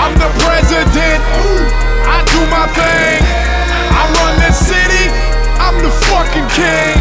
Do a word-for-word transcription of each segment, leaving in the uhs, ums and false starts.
I'm the president, I do my thing. I run this city, I'm the fucking king.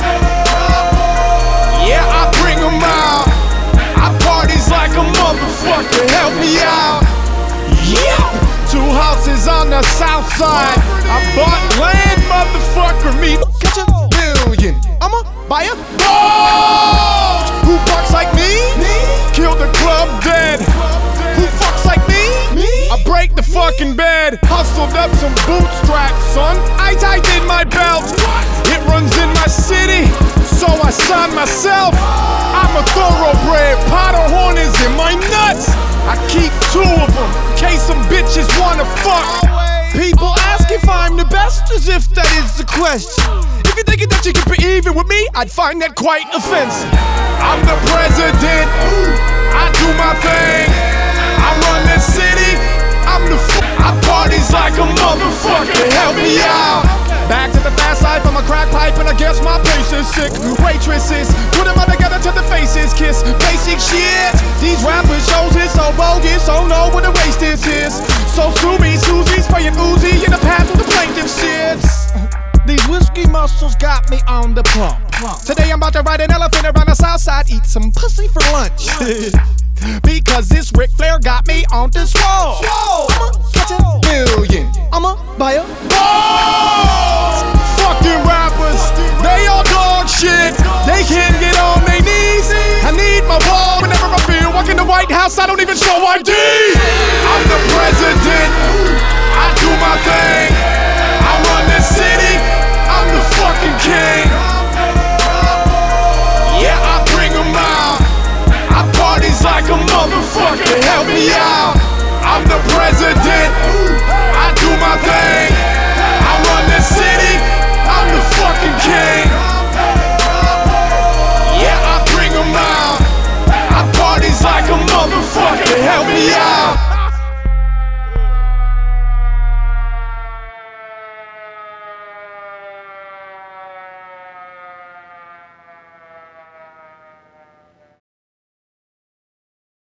Yeah, I bring 'em out. I parties like a motherfucker, help me out. Yeah, two houses on the south side. I bought land, motherfucker, me catch a million. I'ma buy a boat. Who fucks like me? Kill the club dead. Who fucks like me? I break the fucking bed. Hustled up some bootstraps, son. I tightened my belt. It runs in my city, so I signed myself. I'm a thoroughbred, Powderhorn is in my nuts. I keep two of them, in case some bitches wanna fuck. People ask if I'm the best, as if that is the question. If you're thinking that you can be even with me, I'd find that quite offensive. I'm the president, I do my thing. I run this city, I'm the f***. I parties like a motherfucker, help me out. Back to the fast life, I'm a crack pipe and I guess my pace is sick. Waitresses, put them all together till the faces kiss. Basic shit, these rappers shows is so bogus, don't know what the waste this is. So sue me, Susie's spraying Uzi in the path of the plaintiff shits. These whiskey muscles got me on the pump. Today I'm about to ride an elephant around the south side, eat some pussy for lunch. Because this Ric Flair got me on the swole. I'ma catch a million, I'ma buy a boat.